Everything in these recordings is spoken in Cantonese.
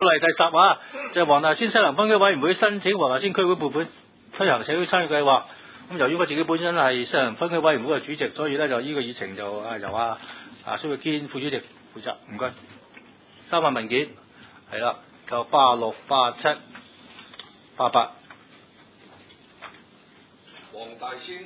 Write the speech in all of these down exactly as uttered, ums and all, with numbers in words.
例第十啊，就係黃大仙西南分區委員會申請黃大仙區會撥款推行社區參與計劃。咁由於我自己本身係西南分區委員會嘅主席，所以咧就呢個議程就啊由啊啊蘇玉堅副主席負責。唔該。三份文件係啦，就八六、八七、八八。 黃大仙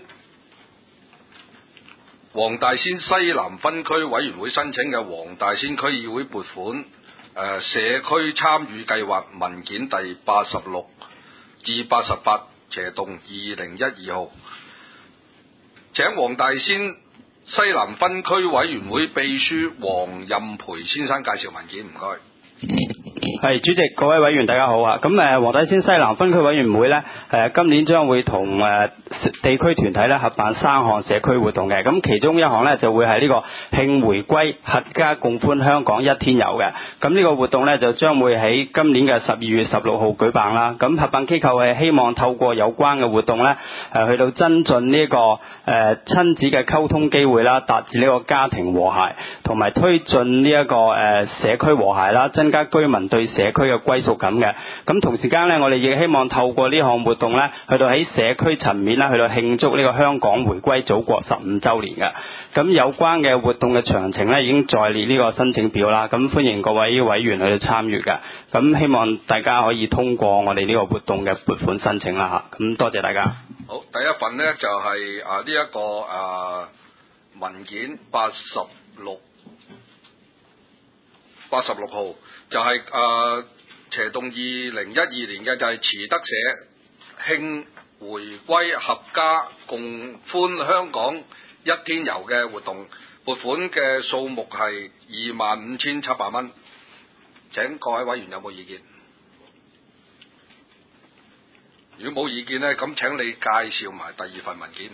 黃大仙西南分區委員會申請嘅黃大仙區議會撥款誒、呃、社區參與計劃文件第八十六至八十八斜動二零一二號，請黃大仙西南分區委員會秘書黃任培先生介紹文件，唔該。 係主席，各位委員大家好啊！咁誒黃大仙西南分區委員會咧誒今年將會同誒地區團體咧合辦三項社區活動嘅，咁其中一項咧就會係呢個慶回歸合家共歡香港一天遊嘅。咁呢個活動咧就將會喺今年嘅十二月十六號舉辦啦。咁合辦機構係希望透過有關嘅活動咧誒去到增進呢個誒親子嘅溝通機會啦，達至呢個家庭和諧，同埋推進呢一個誒社區和諧啦，增加居民對社區嘅歸屬感嘅。咁同時間咧，我哋亦希望透過呢項活動咧，去到喺社區層面咧，去到慶祝呢個香港回歸祖國十五週年嘅。咁有關嘅活動嘅詳情咧，已經載列呢個申請表啦。咁歡迎各位委員去到參與嘅。咁希望大家可以通過我哋呢個活動嘅撥款申請啦嚇。咁多謝大家。 好，第一份呢就係、是、啊呢一、這個啊文件八十六八十六號，就係、是、啊斜動二零一二年嘅，就係慈德社慶回歸合家共歡香港一天遊嘅活動，撥款嘅數目係二萬五千七百蚊。請各位委員有冇意見？如果冇意見呢，咁請你介紹埋第二份文件，唔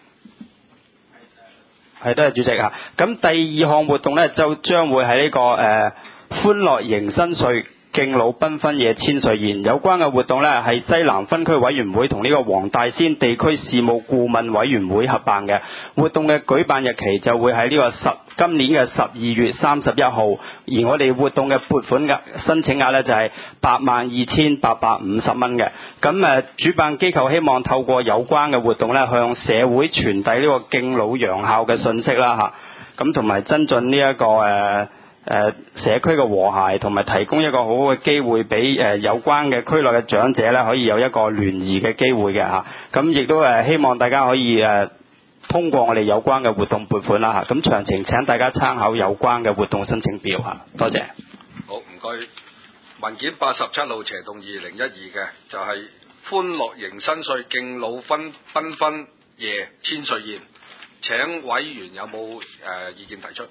該。 係，多謝主席啊。咁第二項活動呢，就將會喺呢、這個誒、呃、歡樂迎新歲敬老繽紛夜千歲宴。有關嘅活動呢，係西南分區委員會同呢個黃大仙地區事務顧問委員會合辦嘅。活動嘅舉辦日期就會喺呢個十今年嘅十二月三十一號，而我哋活動嘅撥款額申請額呢，就係八萬二千八百五十蚊嘅。咁誒，主辦機構希望透過有關嘅活動呢，向社會傳遞呢個敬老養孝嘅信息啦嚇。咁同埋增進呢、這、一個誒。呃誒、呃、社區嘅和諧，同埋提供一個好好嘅機會俾誒、呃、有關嘅區內嘅長者咧，可以有一個聯誼嘅機會嘅嚇。咁、啊、亦都誒、呃、希望大家可以誒、呃、通過我哋有關嘅活動撥款啦嚇。咁、啊、詳情請大家參考有關嘅活動申請表嚇、啊。多謝。 好，唔該。文件八十七號斜動二零一二嘅就係、是、歡樂迎新歲敬老繽繽紛夜千歲宴。請委員有冇誒、呃、意見提出？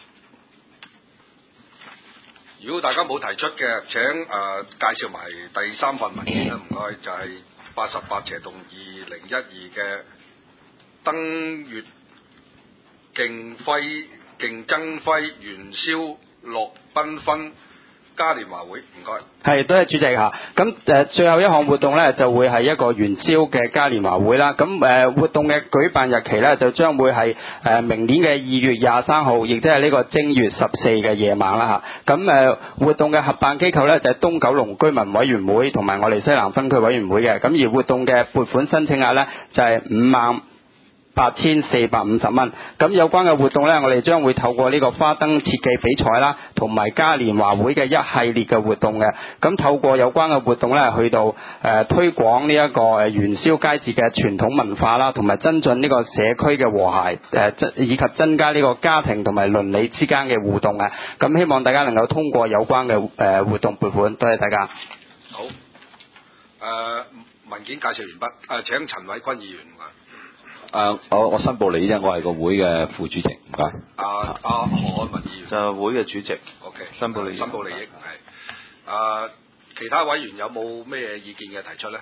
如果大家冇提出嘅，請誒、呃、介紹埋第三份文件啦，唔該，就係八十八斜動二零一二嘅登月競輝競爭輝元宵樂繽紛嘉年華會，唔該。 係，多謝主席嚇。咁誒最後一項活動咧，就會係一個元宵嘅嘉年華會啦。咁誒活動嘅舉辦日期咧，就將會係誒明年嘅二月廿三號，亦即係呢個正月十四嘅夜晚啦嚇。咁誒活動嘅合辦機構咧，就係東九龍居民委員會同埋我哋西南分區委員會嘅。咁而活動嘅撥款申請額咧，就係五萬八千四百五十蚊。咁有關嘅活動呢，我哋將會透過呢個花燈設計比賽啦，同埋嘉年華會嘅一系列嘅活動嘅。咁透過有關嘅活動呢，去到誒、呃、推廣呢一個誒元宵佳節嘅傳統文化啦，同埋增進呢個社區嘅和諧誒、呃，以及增加呢個家庭同埋鄰里之間嘅互動啊。咁希望大家能夠通過有關嘅誒、呃、活動撥款，多謝大家。 好，誒、呃、文件介紹完畢，誒、呃、請陳偉坤議員。 誒、uh, 我我申報你啫，我係個會嘅副主席，唔該。 阿阿何漢文議員就會嘅主席。 O K， 申報利益。 申報利益係。誒，其他委員有冇咩意見嘅提出咧？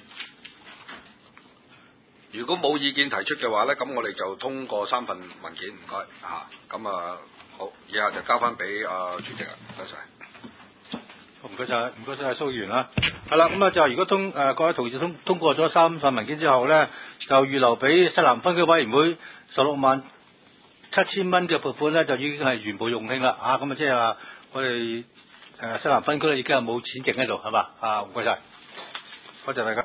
如果冇意見提出嘅話咧，咁我哋就通過三份文件，唔該嚇。咁啊，好，以下就交翻俾阿主席啊，唔該曬。 唔該晒，唔該晒蘇議員啦。係啦，咁啊就如果通誒、呃、各位同事通通過咗三份文件之後咧，就預留俾西南分區委員會十六萬七千蚊嘅撥款咧，就已經係全部用罄啦。啊，咁啊即係話我哋誒西南分區咧已經係冇錢剩喺度係嘛？啊唔該晒，多謝大家。